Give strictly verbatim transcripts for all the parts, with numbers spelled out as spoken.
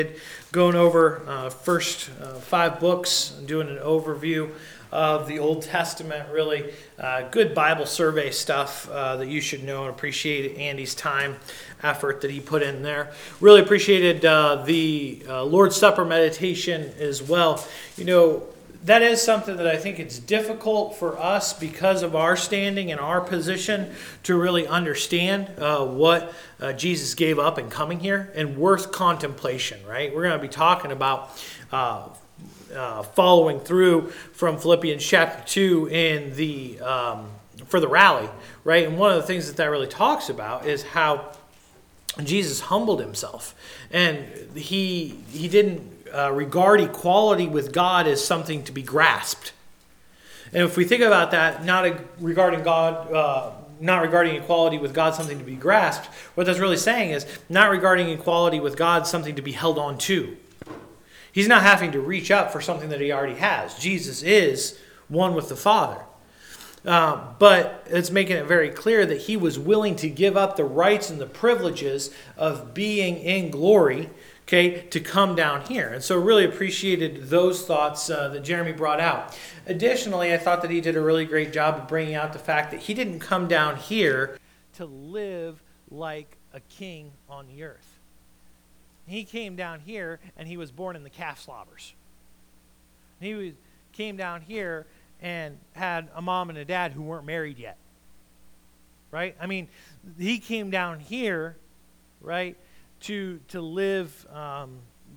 Going over uh, first uh, five books, and doing an overview of the Old Testament. Really uh, good Bible survey stuff uh, that you should know and appreciate Andy's time, effort that he put in there. Really appreciated uh, the uh, Lord's Supper meditation as well. You know, that is something that I think it's difficult for us because of our standing and our position to really understand uh, what uh, Jesus gave up in coming here, and worth contemplation, right? We're going to be talking about uh, uh, following through from Philippians chapter two in the um, for the rally, right? And one of the things that that really talks about is how Jesus humbled himself, and he he didn't Uh, regard equality with God as something to be grasped. And if we think about that, not a, regarding God, uh, not regarding equality with God something to be grasped, what that's really saying is not regarding equality with God something to be held on to. He's not having to reach up for something that he already has. Jesus is one with the Father. Uh, but it's making it very clear that he was willing to give up the rights and the privileges of being in glory, okay, to come down here. And so really appreciated those thoughts uh, that Jeremy brought out. Additionally, I thought that he did a really great job of bringing out the fact that he didn't come down here to live like a king on the earth. He came down here and he was born in the calf slobbers. He was, came down here and had a mom and a dad who weren't married yet. Right? I mean, he came down here, right, to to live um,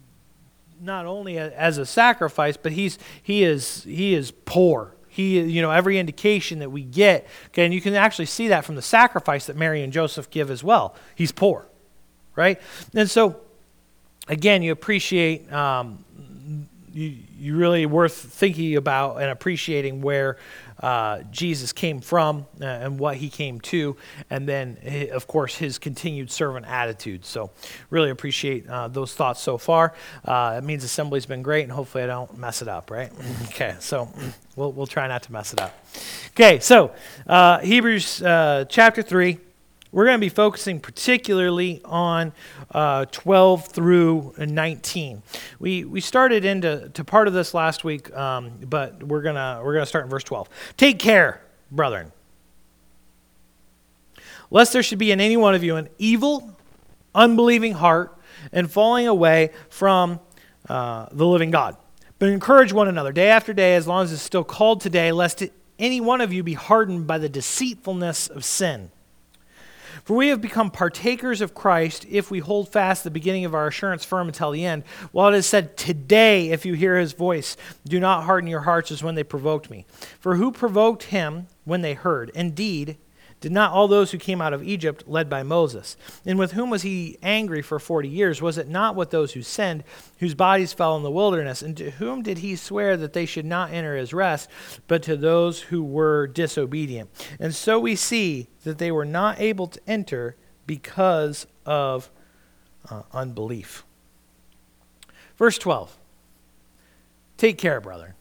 not only a, as a sacrifice, but he's he is he is poor. He, you know, every indication that we get, okay, and you can actually see that from the sacrifice that Mary and Joseph give as well. He's poor, right? And so, again, you appreciate, um, you you really worth thinking about and appreciating where Uh, Jesus came from uh, and what he came to, and then, of course, his continued servant attitude. So really appreciate uh, those thoughts so far. Uh, it means assembly's been great, and hopefully I don't mess it up, right? Okay, so we'll we'll try not to mess it up. Okay, so uh, Hebrews uh, chapter three. We're going to be focusing particularly on uh, twelve through nineteen. We we started into to part of this last week, um, but we're gonna we're gonna start in verse twelve. Take care, brethren, lest there should be in any one of you an evil, unbelieving heart, and falling away from uh, the living God. But encourage one another day after day, as long as it's still called today, lest any one of you be hardened by the deceitfulness of sin. For we have become partakers of Christ if we hold fast the beginning of our assurance firm until the end. While it is said, today, if you hear his voice, do not harden your hearts as when they provoked me. For who provoked him when they heard? Indeed, did not all those who came out of Egypt led by Moses? And with whom was he angry for forty years? Was it not with those who sinned, whose bodies fell in the wilderness? And to whom did he swear that they should not enter his rest, but to those who were disobedient? And so we see that they were not able to enter because of uh, unbelief. Verse twelve. Take care, brother.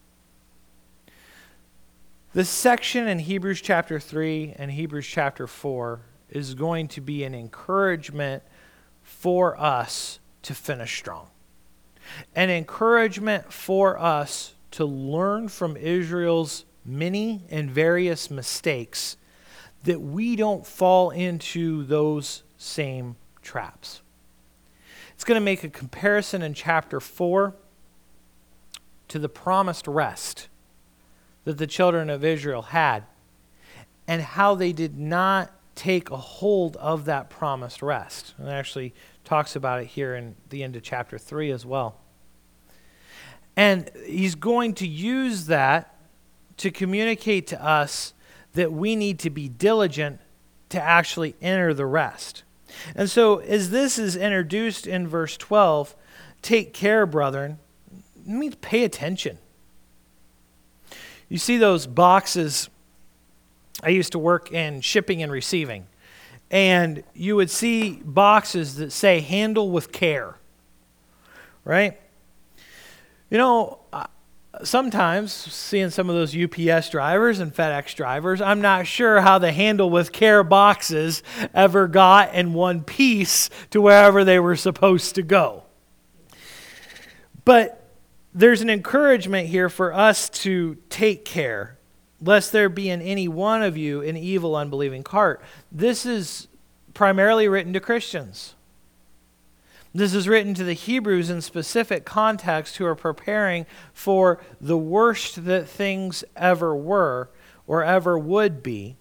This section in Hebrews chapter three and Hebrews chapter four is going to be an encouragement for us to finish strong. An encouragement for us to learn from Israel's many and various mistakes, that we don't fall into those same traps. It's going to make a comparison in chapter four to the promised rest that the children of Israel had, and how they did not take a hold of that promised rest. And it actually talks about it here in the end of chapter three as well. And he's going to use that to communicate to us that we need to be diligent to actually enter the rest. And so as this is introduced in verse twelve, take care, brethren, it means pay attention. You see those boxes. I used to work in shipping and receiving, and you would see boxes that say handle with care, right? You know, sometimes seeing some of those U P S drivers and FedEx drivers, I'm not sure how the handle with care boxes ever got in one piece to wherever they were supposed to go. But there's an encouragement here for us to take care, lest there be in any one of you an evil, unbelieving heart. This is primarily written to Christians. This is written to the Hebrews in specific context who are preparing for the worst that things ever were or ever would be.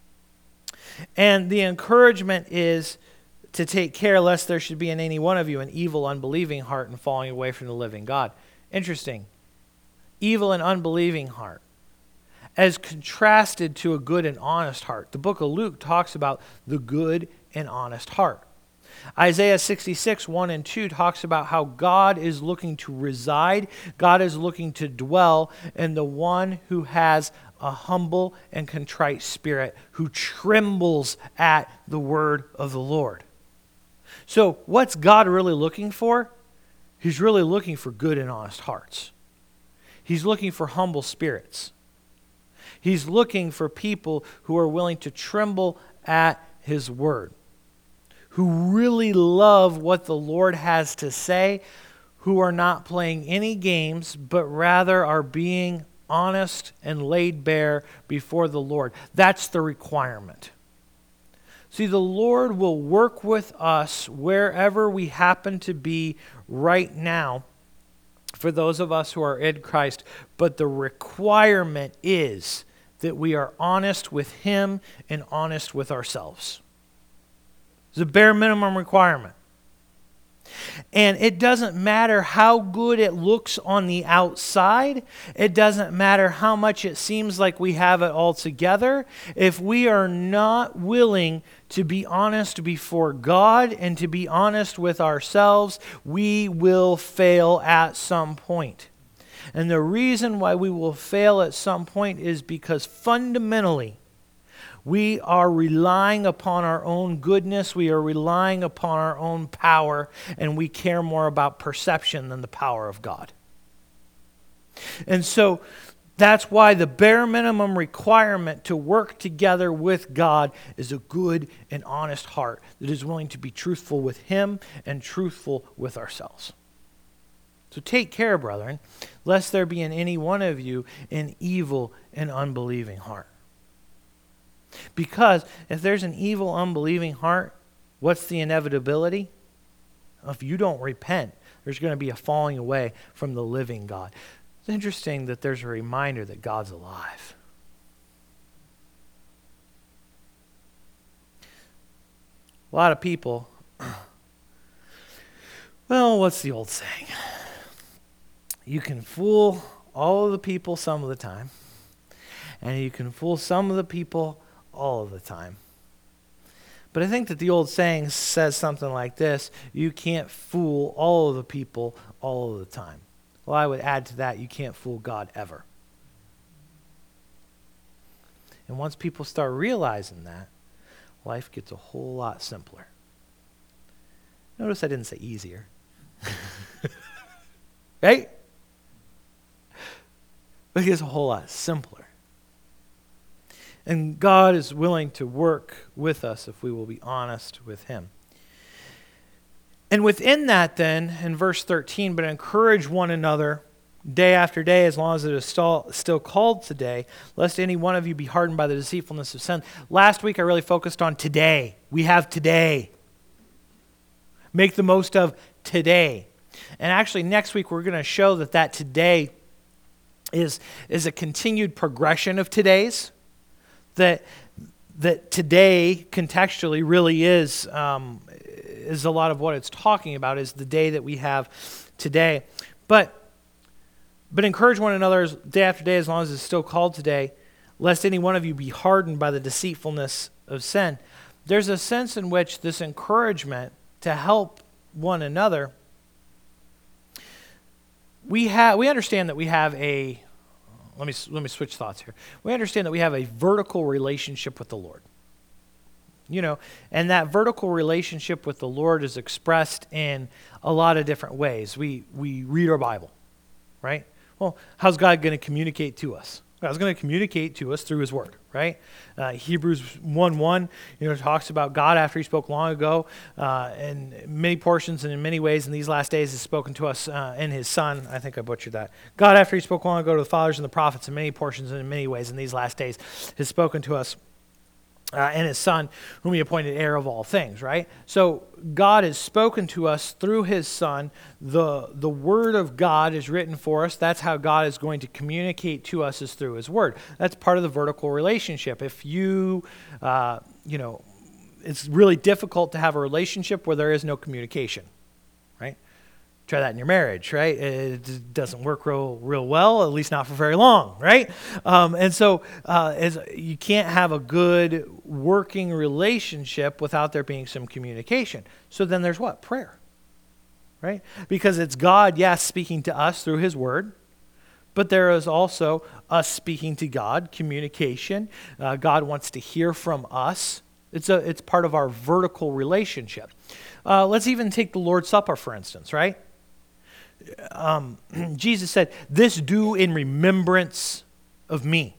And the encouragement is to take care lest there should be in any one of you an evil, unbelieving heart and falling away from the living God. Interesting. Evil and unbelieving heart as contrasted to a good and honest heart. The book of Luke talks about the good and honest heart. Isaiah sixty-six, one and two talks about how God is looking to reside, God is looking to dwell in the one who has a humble and contrite spirit, who trembles at the word of the Lord. So what's God really looking for? He's really looking for good and honest hearts. He's looking for humble spirits. He's looking for people who are willing to tremble at his word, who really love what the Lord has to say, who are not playing any games, but rather are being honest and laid bare before the Lord. That's the requirement. See, the Lord will work with us wherever we happen to be right now for those of us who are in Christ, but the requirement is that we are honest with him and honest with ourselves. It's a bare minimum requirement. And it doesn't matter how good it looks on the outside. It doesn't matter how much it seems like we have it all together. If we are not willing to be honest before God and to be honest with ourselves, we will fail at some point. And the reason why we will fail at some point is because fundamentally, we are relying upon our own goodness, we are relying upon our own power, and we care more about perception than the power of God. And so that's why the bare minimum requirement to work together with God is a good and honest heart that is willing to be truthful with him and truthful with ourselves. So take care, brethren, lest there be in any one of you an evil and unbelieving heart. Because if there's an evil, unbelieving heart, what's the inevitability? If you don't repent, there's going to be a falling away from the living God. It's interesting that there's a reminder that God's alive. A lot of people, well, what's the old saying? You can fool all of the people some of the time, and you can fool some of the people all of the time. But I think that the old saying says something like this: you can't fool all of the people all of the time. Well, I would add to that, you can't fool God ever. And once people start realizing that, life gets a whole lot simpler. Notice I didn't say easier. Right? But it gets a whole lot simpler. And God is willing to work with us if we will be honest with him. And within that then, in verse thirteen, but encourage one another day after day, as long as it is still, still called today, lest any one of you be hardened by the deceitfulness of sin. Last week I really focused on today. We have today. Make the most of today. And actually next week we're going to show that that today is, is a continued progression of today's. That that today contextually really is um, is a lot of what it's talking about, is the day that we have today. But but encourage one another day after day, as long as it's still called today, lest any one of you be hardened by the deceitfulness of sin. There's a sense in which this encouragement to help one another, we have we understand that we have a Let me let me switch thoughts here. We understand that we have a vertical relationship with the Lord. You know, and that vertical relationship with the Lord is expressed in a lot of different ways. We we read our Bible, right? Well, how's God going to communicate to us? God's going to communicate to us through his word, right? Uh, Hebrews one one, you know, talks about God after he spoke long ago uh, in many portions and in many ways in these last days has spoken to us uh, in his son. I think I butchered that. God after he spoke long ago to the fathers and the prophets in many portions and in many ways in these last days has spoken to us Uh, and his son, whom he appointed heir of all things, right? So God has spoken to us through his son. The, the word of God is written for us. That's how God is going to communicate to us, is through his word. That's part of the vertical relationship. If you, uh, you know, it's really difficult to have a relationship where there is no communication, right? Try that in your marriage, right? It doesn't work real, real well, at least not for very long, right? Um, and so uh, as you can't have a good working relationship without there being some communication. So then there's what? Prayer, right? Because it's God, yes, speaking to us through his word, but there is also us speaking to God, communication. Uh, God wants to hear from us. It's a, it's part of our vertical relationship. Uh, let's even take the Lord's Supper, for instance, right? Um, Jesus said, "This do in remembrance of me."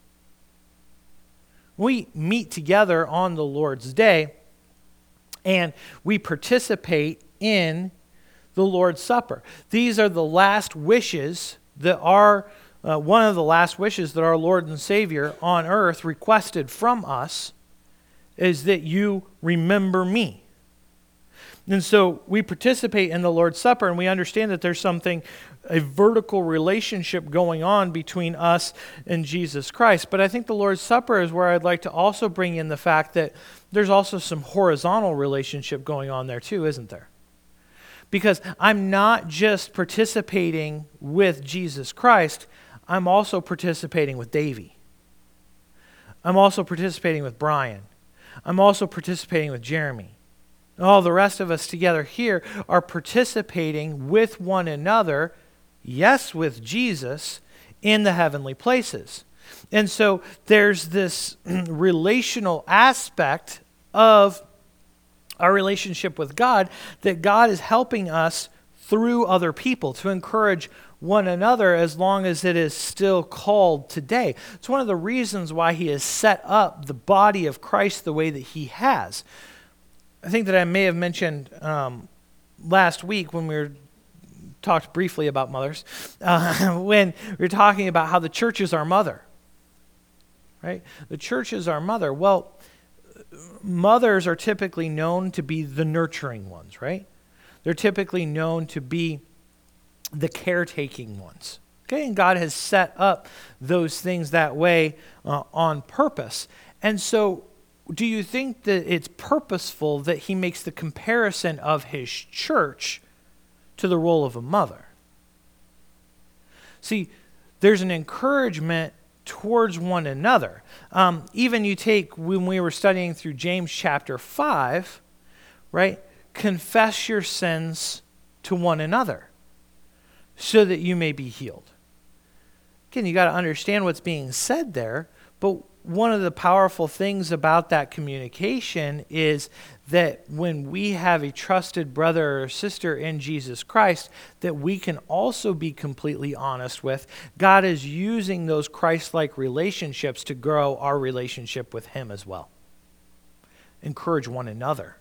We meet together on the Lord's Day, and we participate in the Lord's Supper. These are the last wishes that are, uh, one of the last wishes that our Lord and Savior on earth requested from us is that you remember me. And so we participate in the Lord's Supper, and we understand that there's something, a vertical relationship going on between us and Jesus Christ. But I think the Lord's Supper is where I'd like to also bring in the fact that there's also some horizontal relationship going on there too, isn't there? Because I'm not just participating with Jesus Christ, I'm also participating with Davey. I'm also participating with Brian. I'm also participating with Jeremy. All the rest of us together here are participating with one another, yes, with Jesus, in the heavenly places. And so there's this relational aspect of our relationship with God, that God is helping us through other people to encourage one another as long as it is still called today. It's one of the reasons why he has set up the body of Christ the way that he has. I think that I may have mentioned um, last week when we were talked briefly about mothers, uh, when we were talking about how the church is our mother, right? The church is our mother. Well, mothers are typically known to be the nurturing ones, right? They're typically known to be the caretaking ones. Okay, and God has set up those things that way uh, on purpose. And so do you think that it's purposeful that he makes the comparison of his church to the role of a mother? See, there's an encouragement towards one another. Um, even you take, when we were studying through James chapter five, right? Confess your sins to one another so that you may be healed. Again, you got to understand what's being said there, but one of the powerful things about that communication is that when we have a trusted brother or sister in Jesus Christ that we can also be completely honest with, God is using those Christ-like relationships to grow our relationship with him as well. Encourage one another.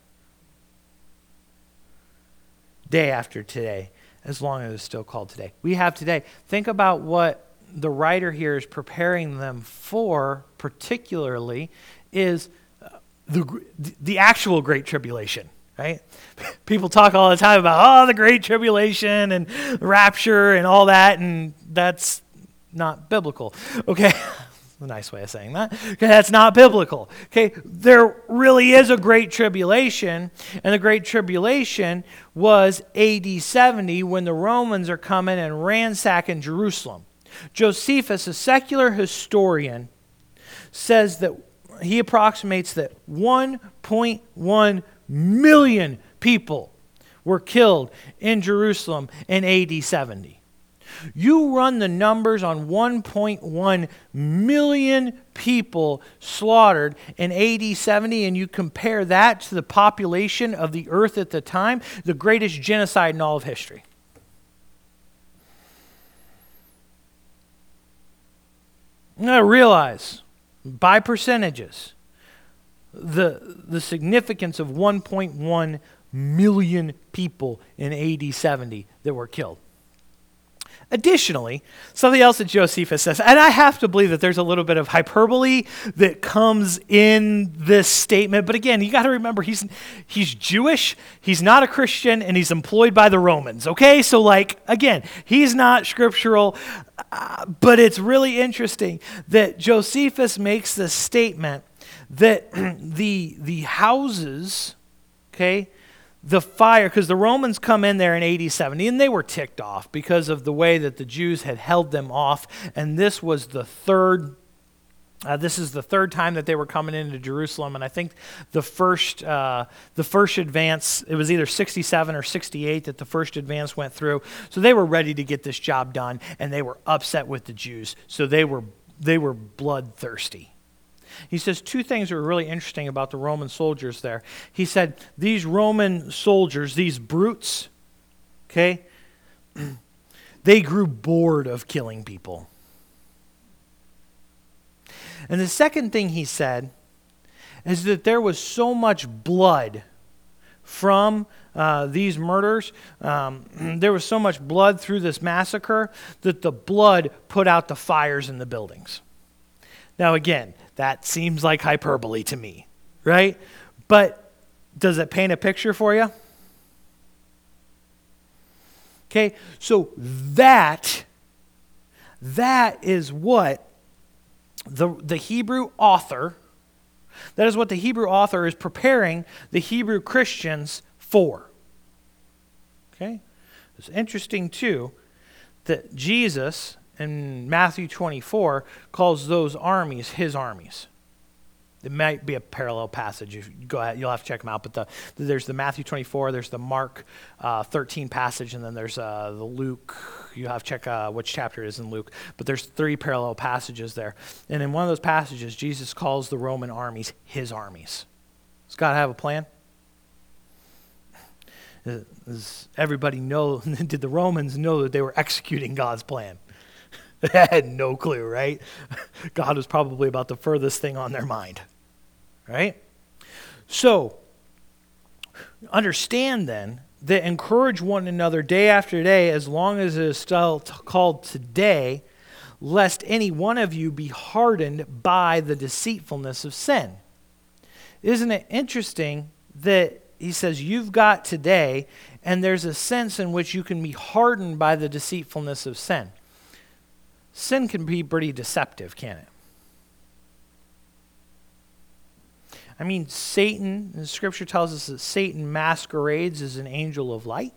Day after today, as long as it's still called today. We have today. Think about what the writer here is preparing them for, particularly, is the the actual Great Tribulation, right? People talk all the time about, oh, the Great Tribulation and rapture and all that, and that's not biblical, okay? A nice way of saying that. Okay, that's not biblical. Okay, there really is a Great Tribulation, and the Great Tribulation was A D seventy when the Romans are coming and ransacking Jerusalem. Josephus, a secular historian, says that he approximates that one point one million people were killed in Jerusalem in A D seventy. You run the numbers on one point one million people slaughtered in A D seventy, and you compare that to the population of the earth at the time, the greatest genocide in all of history. Now realize, by percentages, the, the significance of one point one million people in A D seventy that were killed. Additionally, something else that Josephus says, and I have to believe that there's a little bit of hyperbole that comes in this statement, but again, you got to remember he's he's Jewish, he's not a Christian, and he's employed by the Romans, okay? So like, again, he's not scriptural, uh, but it's really interesting that Josephus makes this statement that the the houses, okay, the fire, because the Romans come in there in A D seventy, and they were ticked off because of the way that the Jews had held them off, and this was the third, uh, this is the third time that they were coming into Jerusalem, and I think the first, uh, the first advance, it was either sixty-seven or sixty-eight that the first advance went through, so they were ready to get this job done, and they were upset with the Jews, so they were they were bloodthirsty. He says two things that were really interesting about the Roman soldiers there. He said, these Roman soldiers, these brutes, okay, they grew bored of killing people. And the second thing he said is that there was so much blood from uh, these murders, um, there was so much blood through this massacre that the blood put out the fires in the buildings. Now again, that seems like hyperbole to me, right? But does it paint a picture for you? Okay, so that, that is what the, the Hebrew author, that is what the Hebrew author is preparing the Hebrew Christians for. Okay? It's interesting too that Jesus in Matthew twenty-four calls those armies his armies. It might be a parallel passage. If you go ahead, you'll have to check them out. But the, there's the Matthew twenty-four, there's the Mark uh, thirteen passage, and then there's uh, the Luke. You have to check uh, which chapter it is in Luke. But there's three parallel passages there. And in one of those passages, Jesus calls the Roman armies his armies. Does God have a plan? Does everybody know, did the Romans know that they were executing God's plan? They had no clue, right? God was probably about the furthest thing on their mind, right? So, understand then that encourage one another day after day, as long as it is still t- called today, lest any one of you be hardened by the deceitfulness of sin. Isn't it interesting that he says you've got today, and there's a sense in which you can be hardened by the deceitfulness of sin. Sin can be pretty deceptive, can't it? I mean, Satan, the scripture tells us that Satan masquerades as an angel of light.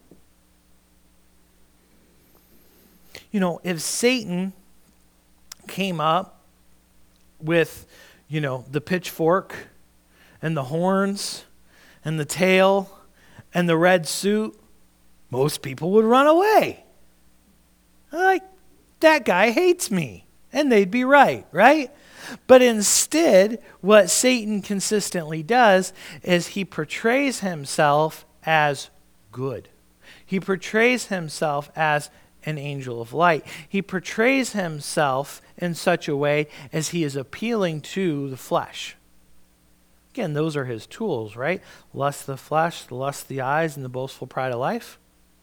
You know, if Satan came up with, you know, the pitchfork and the horns and the tail and the red suit, most people would run away. Like, that guy hates me. And they'd be right, right? But instead, what Satan consistently does is he portrays himself as good. He portrays himself as an angel of light. He portrays himself in such a way as he is appealing to the flesh. Again, those are his tools, right? Lust of the flesh, the lust of the eyes, and the boastful pride of life.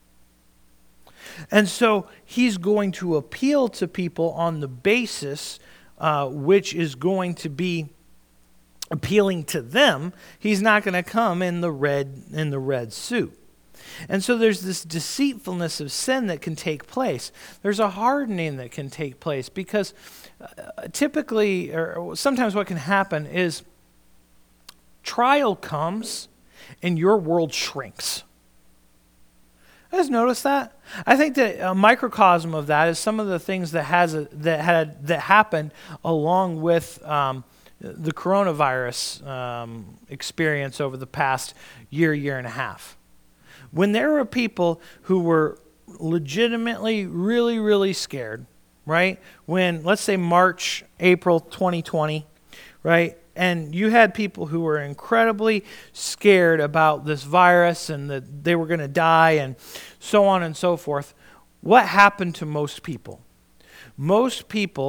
And so he's going to appeal to people on the basis uh, which is going to be appealing to them. He's not going to come in the red in the red suit. And so there's this deceitfulness of sin that can take place. There's a hardening that can take place because uh, typically, or sometimes what can happen is trial comes and your world shrinks. You guys notice that? I think that a microcosm of that is some of the things that has a, that had that happened along with um, the coronavirus um, experience over the past year, year and a half. When there were people who were legitimately really, really scared, right? When, let's say March, April twenty twenty, right? And you had people who were incredibly scared about this virus and that they were going to die and so on and so forth. What happened to most people? Most people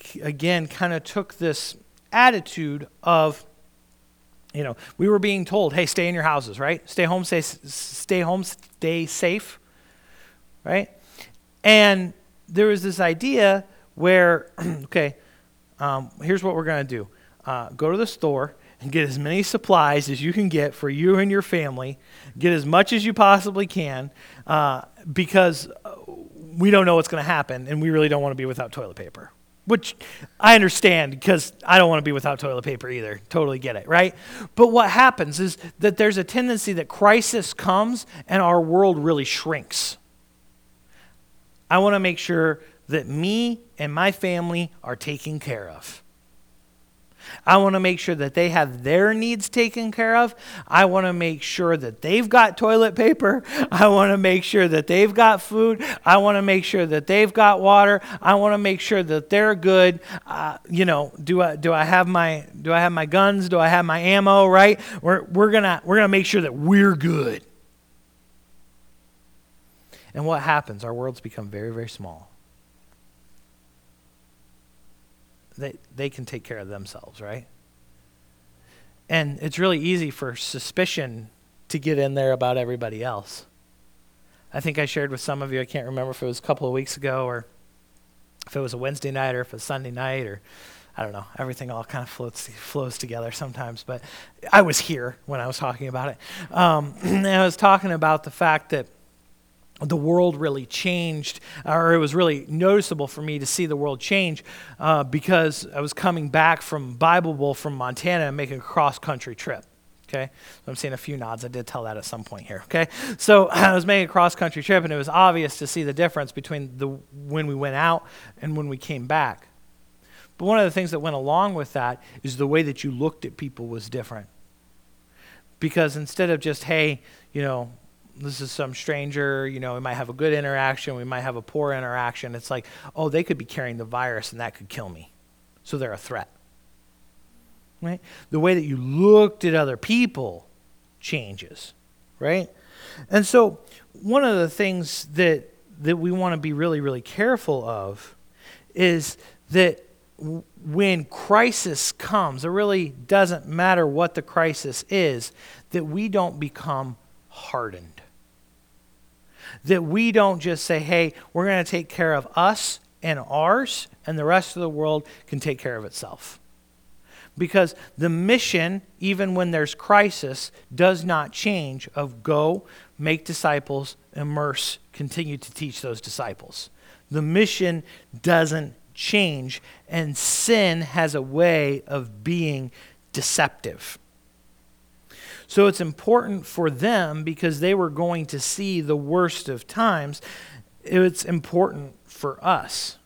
again, kind of took this attitude of, you know, we were being told, hey, stay in your houses, right? Stay home, stay, stay home, stay safe, right? And there was this idea where, okay, um, here's what we're going to do. Uh, go to the store and get as many supplies as you can get for you and your family. Get as much as you possibly can uh, because we don't know what's going to happen, and we really don't want to be without toilet paper. Which I understand because I don't want to be without toilet paper either. Totally get it, right? But what happens is that there's a tendency that crisis comes and our world really shrinks. I want to make sure that me and my family are taken care of. I want to make sure that they have their needs taken care of. I want to make sure that they've got toilet paper. I want to make sure that they've got food. I want to make sure that they've got water. I want to make sure that they're good. Uh, you know, do I do I have my do I have my guns? Do I have my ammo? Right? We're we're gonna we're gonna make sure that we're good. And what happens? Our worlds become very very small. They they can take care of themselves, right? And it's really easy for suspicion to get in there about everybody else. I think I shared with some of you, I can't remember if it was a couple of weeks ago or if it was a Wednesday night or if it was Sunday night or I don't know. Everything all kind of floats flows together sometimes, but I was here when I was talking about it. Um, and I was talking about the fact that the world really changed, or it was really noticeable for me to see the world change uh, because I was coming back from Bible Bowl from Montana and making a cross-country trip, okay? So I'm seeing a few nods. I did tell that at some point here, okay? So I was making a cross-country trip, and it was obvious to see the difference between the when we went out and when we came back. But one of the things that went along with that is the way that you looked at people was different. Because instead of just, hey, you know, this is some stranger, you know, we might have a good interaction, we might have a poor interaction. It's like, oh, they could be carrying the virus and that could kill me. So they're a threat. Right? The way that you looked at other people changes, right? And so one of the things that that we want to be really, really careful of is that w- when crisis comes, it really doesn't matter what the crisis is, that we don't become hardened. That we don't just say, hey, we're going to take care of us and ours, and the rest of the world can take care of itself. Because the mission, even when there's crisis, does not change of go, make disciples, immerse, continue to teach those disciples. The mission doesn't change, and sin has a way of being deceptive. So it's important for them because they were going to see the worst of times. It's important for us.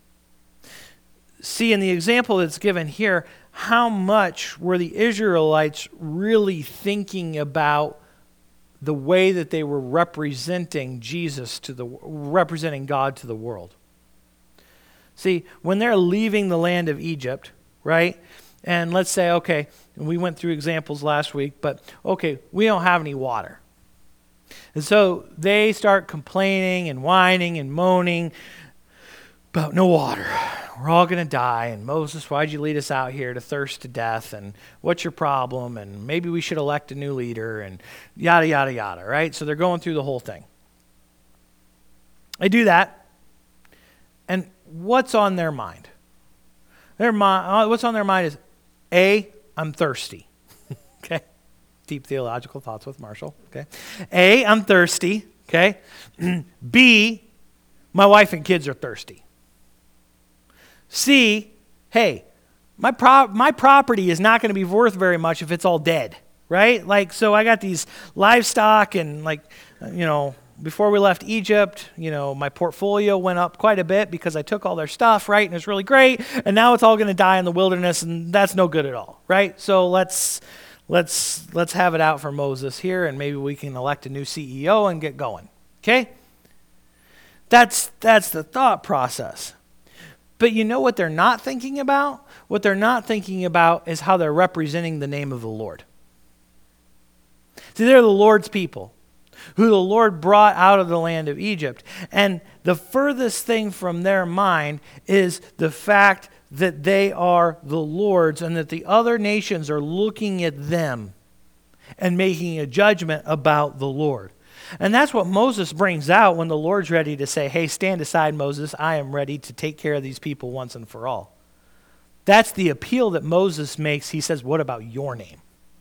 See, in the example that's given here, how much were the Israelites really thinking about the way that they were representing Jesus to the representing God to the world? See, when they're leaving the land of Egypt, right? And let's say, okay, we went through examples last week, but okay, we don't have any water. And so they start complaining and whining and moaning about no water. We're all going to die. And Moses, why'd you lead us out here to thirst to death? And what's your problem? And maybe we should elect a new leader and yada, yada, yada, right? So they're going through the whole thing. They do that. And what's on their mind? Their mind, what's on their mind is, A, I'm thirsty. Okay? Deep theological thoughts with Marshall. Okay? A, I'm thirsty. Okay? B, my wife and kids are thirsty. C, hey, my pro- my property is not going to be worth very much if it's all dead, right? Like, so I got these livestock and like, you know, before we left Egypt, you know, my portfolio went up quite a bit because I took all their stuff, right? And it's really great. And now it's all going to die in the wilderness, and that's no good at all, right? So let's let's let's have it out for Moses here, and maybe we can elect a new C E O and get going. Okay? That's that's the thought process. But you know what they're not thinking about? What they're not thinking about is how they're representing the name of the Lord. See, they're the Lord's people, who the Lord brought out of the land of Egypt. And the furthest thing from their mind is the fact that they are the Lord's and that the other nations are looking at them and making a judgment about the Lord. And that's what Moses brings out when the Lord's ready to say, hey, stand aside, Moses. I am ready to take care of these people once and for all. That's the appeal that Moses makes. He says, what about your name?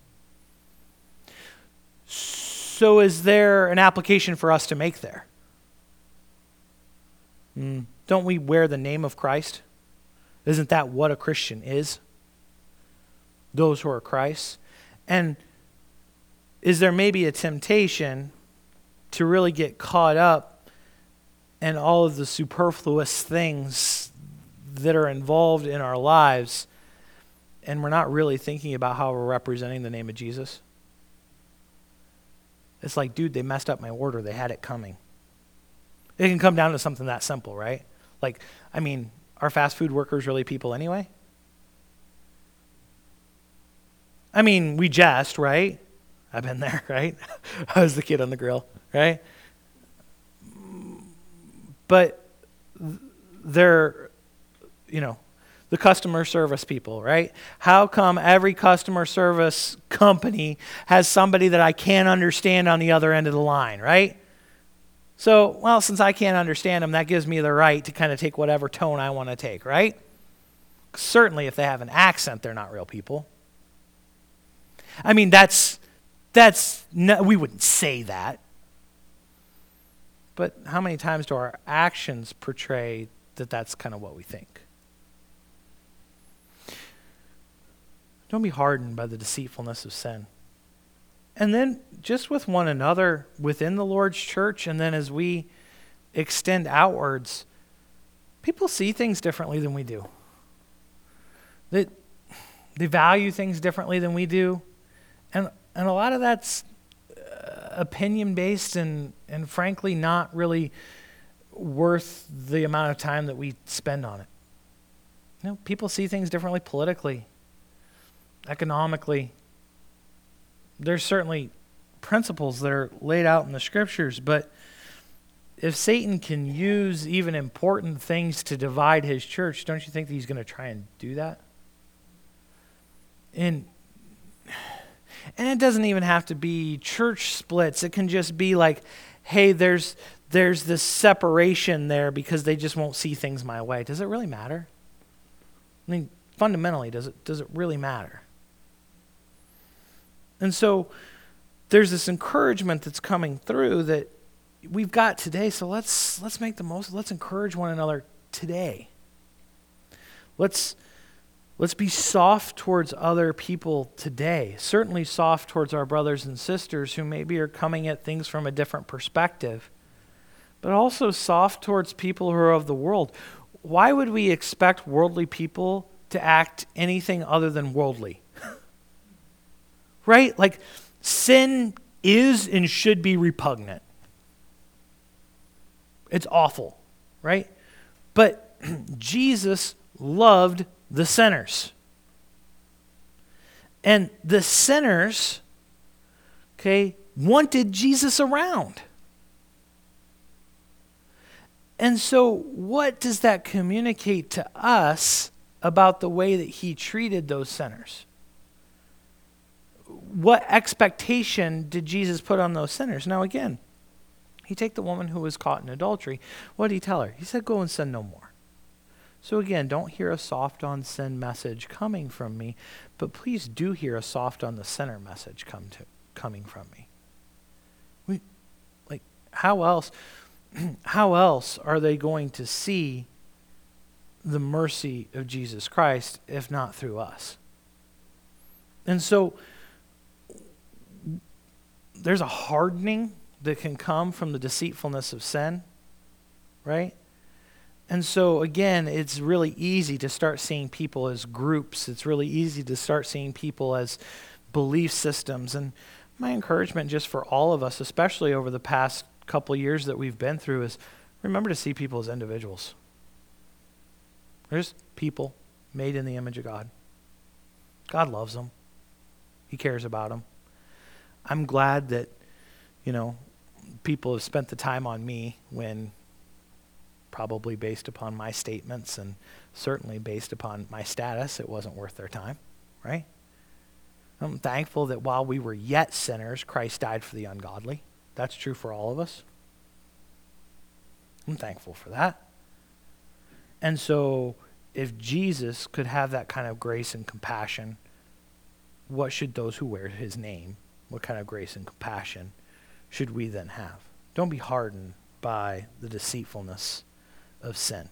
So is there an application for us to make there? Mm, don't we wear the name of Christ? Isn't that what a Christian is? Those who are Christ. And is there maybe a temptation to really get caught up in all of the superfluous things that are involved in our lives, and we're not really thinking about how we're representing the name of Jesus? It's like, dude, they messed up my order. They had it coming. It can come down to something that simple, right? Like, I mean, are fast food workers really people anyway? I mean, we jest, right? I've been there, right? I was the kid on the grill, right? But they're, you know, the customer service people, right? How come every customer service company has somebody that I can't understand on the other end of the line, right? So, well, since I can't understand them, that gives me the right to kind of take whatever tone I want to take, right? Certainly, if they have an accent, they're not real people. I mean, that's, that's, no, we wouldn't say that. But how many times do our actions portray that that's kind of what we think? Don't be hardened by the deceitfulness of sin. And then just with one another within the Lord's church, and then as we extend outwards, people see things differently than we do. They, they value things differently than we do. And and a lot of that's uh, opinion-based and, and frankly not really worth the amount of time that we spend on it. You know, people see things differently politically, economically. There's certainly principles that are laid out in the scriptures, but if Satan can use even important things to divide his church, don't you think that he's going to try and do that? And, and it doesn't even have to be church splits. It can just be like, hey, there's there's this separation there because they just won't see things my way. Does it really matter? I mean, fundamentally, does it does it really matter? And so there's this encouragement that's coming through that we've got today. So let's let's make the most. Let's encourage one another today. Let's let's be soft towards other people today. Certainly soft towards our brothers and sisters who maybe are coming at things from a different perspective, but also soft towards people who are of the world. Why would we expect worldly people to act anything other than worldly? Right? Like, sin is and should be repugnant. It's awful, right? But Jesus loved the sinners. And the sinners, okay, wanted Jesus around. And so what does that communicate to us about the way that he treated those sinners? What expectation did Jesus put on those sinners? Now again, he take the woman who was caught in adultery. What did he tell her? He said, go and sin no more. So again, don't hear a soft on sin message coming from me, but please do hear a soft on the sinner message come to, coming from me. We, like, how else, how else are they going to see the mercy of Jesus Christ if not through us? And so there's a hardening that can come from the deceitfulness of sin, right? And so again, it's really easy to start seeing people as groups. It's really easy to start seeing people as belief systems. And my encouragement just for all of us, especially over the past couple of years that we've been through, is remember to see people as individuals. They're just people made in the image of God. God loves them. He cares about them. I'm glad that, you know, people have spent the time on me when probably based upon my statements and certainly based upon my status, it wasn't worth their time, right? I'm thankful that while we were yet sinners, Christ died for the ungodly. That's true for all of us. I'm thankful for that. And so if Jesus could have that kind of grace and compassion, what should those who wear his name, what kind of grace and compassion should we then have? Don't be hardened by the deceitfulness of sin.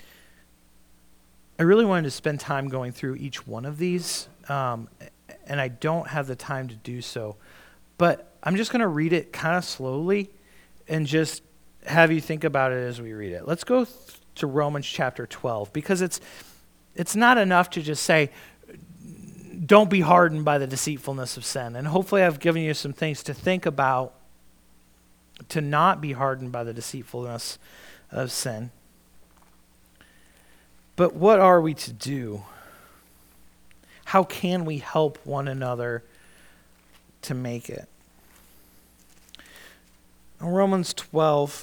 I really wanted to spend time going through each one of these, um, and I don't have the time to do so. But I'm just going to read it kind of slowly and just have you think about it as we read it. Let's go th- to Romans chapter twelve, because it's it's not enough to just say, don't be hardened by the deceitfulness of sin. And hopefully I've given you some things to think about to not be hardened by the deceitfulness of sin. But what are we to do? How can we help one another to make it? In Romans twelve,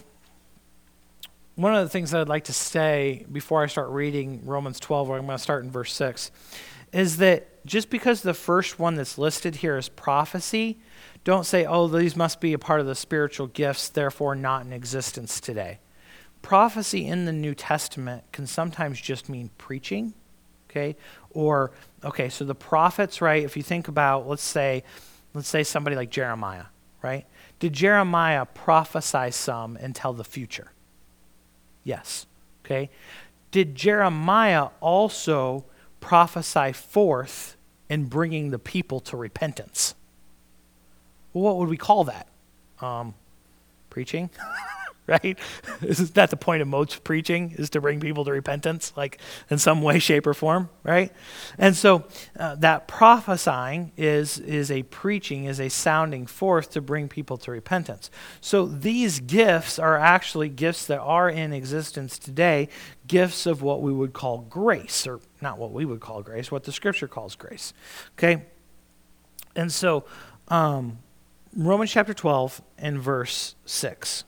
one of the things that I'd like to say before I start reading Romans twelve, where I'm going to start in verse six, is that just because the first one that's listed here is prophecy, don't say, oh, these must be a part of the spiritual gifts, therefore not in existence today. Prophecy in the New Testament can sometimes just mean preaching, okay? Or, okay, so the prophets, right, if you think about, let's say, let's say somebody like Jeremiah, right? Did Jeremiah prophesy some and tell the future? Yes, okay? Did Jeremiah also prophesy forth in bringing the people to repentance? Well, what would we call that? Um, preaching? Right? Isn't that the point of most preaching, is to bring people to repentance, like in some way, shape, or form, right? And so uh, that prophesying is, is a preaching, is a sounding forth to bring people to repentance. So these gifts are actually gifts that are in existence today, gifts of what we would call grace, or not what we would call grace, what the Scripture calls grace, okay? And so um, Romans chapter twelve and verse six.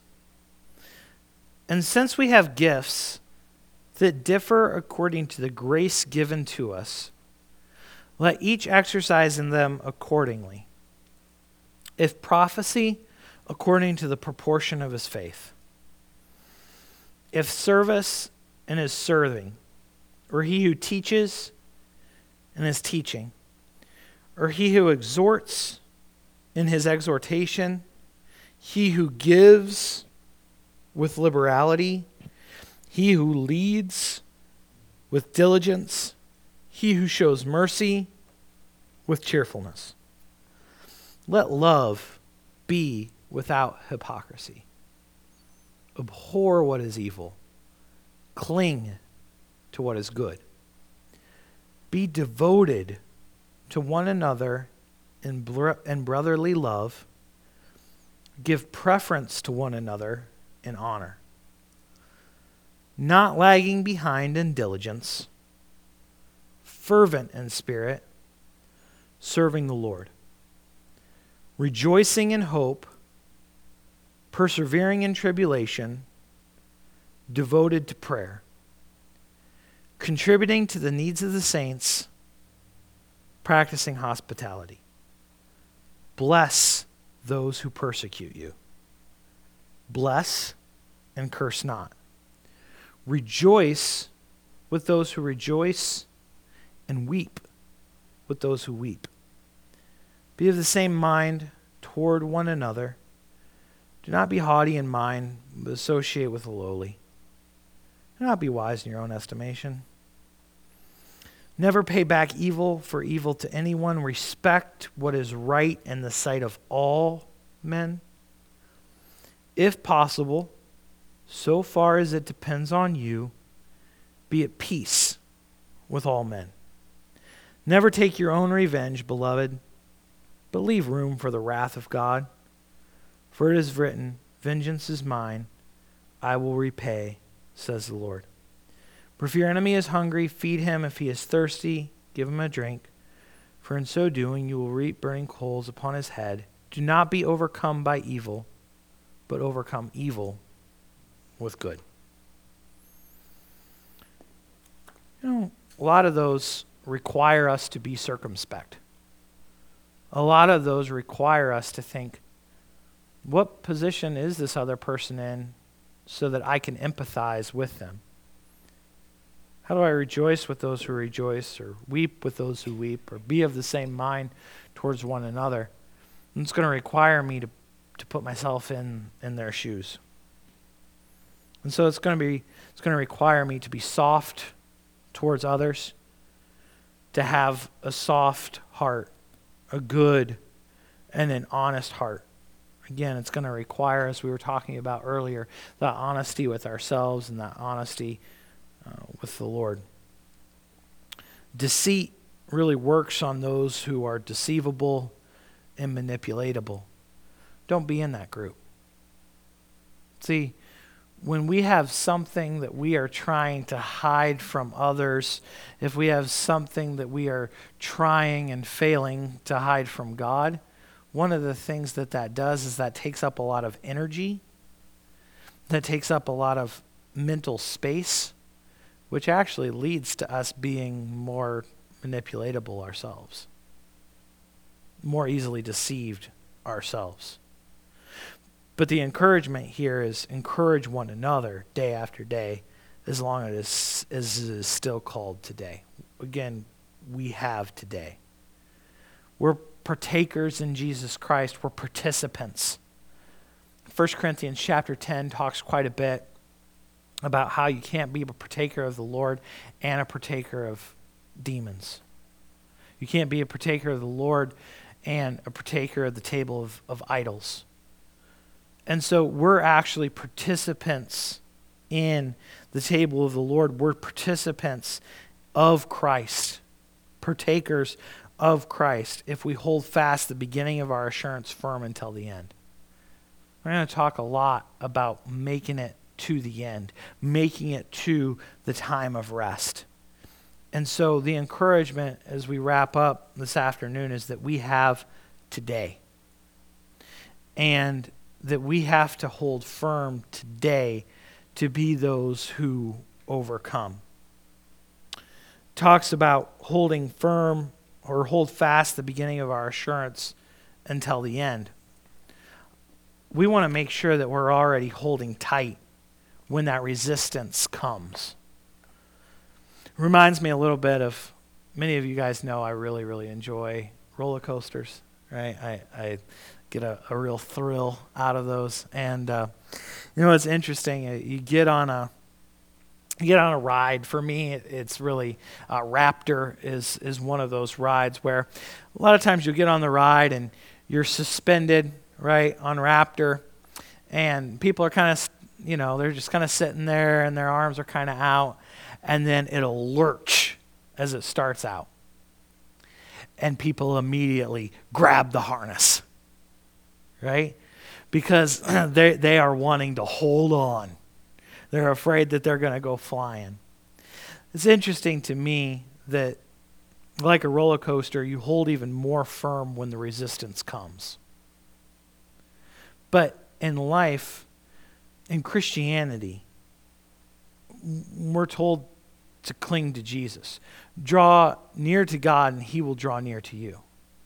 And since we have gifts that differ according to the grace given to us, let each exercise in them accordingly. If prophecy, according to the proportion of his faith. If service, in his serving. Or he who teaches, in his teaching. Or he who exhorts, in his exhortation. He who gives, with liberality, he who leads with diligence, he who shows mercy with cheerfulness. Let love be without hypocrisy. Abhor what is evil. Cling to what is good. Be devoted to one another in, bro- in brotherly love. Give preference to one another in honor, not lagging behind in diligence, fervent in spirit, serving the Lord, rejoicing in hope, persevering in tribulation, devoted to prayer, contributing to the needs of the saints, practicing hospitality. Bless those who persecute you. Bless and curse not. Rejoice with those who rejoice, and weep with those who weep. Be of the same mind toward one another. Do not be haughty in mind, but associate with the lowly. Do not be wise in your own estimation. Never pay back evil for evil to anyone. Respect what is right in the sight of all men. If possible, so far as it depends on you, be at peace with all men. Never take your own revenge, beloved, but leave room for the wrath of God. For it is written, vengeance is mine, I will repay, says the Lord. But if your enemy is hungry, feed him. If he is thirsty, give him a drink. For in so doing, you will reap burning coals upon his head. Do not be overcome by evil, but overcome evil with good. You know, a lot of those require us to be circumspect. A lot of those require us to think, what position is this other person in so that I can empathize with them? How do I rejoice with those who rejoice, or weep with those who weep, or be of the same mind towards one another? And it's going to require me to, to put myself in, in their shoes. And so it's going to be it's going to require me to be soft towards others, to have a soft heart, a good and an honest heart. Again, it's going to require, as we were talking about earlier, that honesty with ourselves and that honesty uh, with the Lord. Deceit really works on those who are deceivable and manipulatable. Don't be in that group. See, when we have something that we are trying to hide from others, if we have something that we are trying and failing to hide from God, one of the things that that does is that takes up a lot of energy, that takes up a lot of mental space, which actually leads to us being more manipulatable ourselves, more easily deceived ourselves. But the encouragement here is encourage one another day after day, as long as, as it is still called today. Again, we have today. We're partakers in Jesus Christ. We're participants. First Corinthians chapter ten talks quite a bit about how you can't be a partaker of the Lord and a partaker of demons. You can't be a partaker of the Lord and a partaker of the table of, of idols. And so we're actually participants in the table of the Lord. We're participants of Christ, partakers of Christ, if we hold fast the beginning of our assurance firm until the end. We're going to talk a lot about making it to the end, making it to the time of rest. And so the encouragement as we wrap up this afternoon is that we have today. And that we have to hold firm today to be those who overcome. Talks about holding firm or hold fast the beginning of our assurance until the end. We want to make sure that we're already holding tight when that resistance comes. Reminds me a little bit of, many of you guys know I really, really enjoy roller coasters, right? I, I get a, a real thrill out of those. And uh, you know, it's interesting. You get on a you get on a ride. For me, it, it's really uh, Raptor is is one of those rides where a lot of times you'll get on the ride and you're suspended, right, on Raptor, and people are kind of, you know, they're just kind of sitting there and their arms are kind of out, and then it'll lurch as it starts out, and people immediately grab the harness. Right? Because they they are wanting to hold on. They're afraid that they're going to go flying. It's interesting to me that, like a roller coaster, you hold even more firm when the resistance comes. But in life, in Christianity, we're told to cling to Jesus. Draw near to God and he will draw near to you.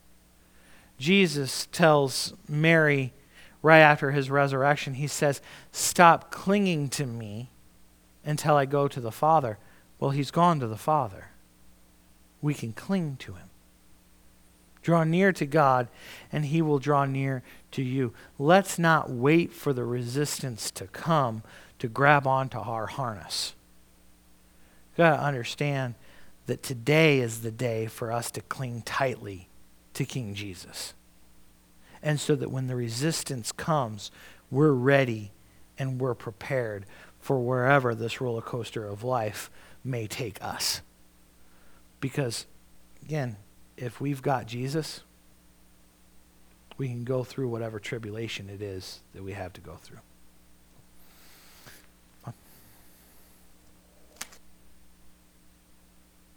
Jesus tells Mary right after his resurrection, he says, stop clinging to me until I go to the Father. Well, he's gone to the Father. We can cling to him. Draw near to God and he will draw near to you. Let's not wait for the resistance to come to grab onto our harness. You've got to understand that today is the day for us to cling tightly to King Jesus. And so that when the resistance comes, we're ready and we're prepared for wherever this roller coaster of life may take us. Because, again, if we've got Jesus, we can go through whatever tribulation it is that we have to go through.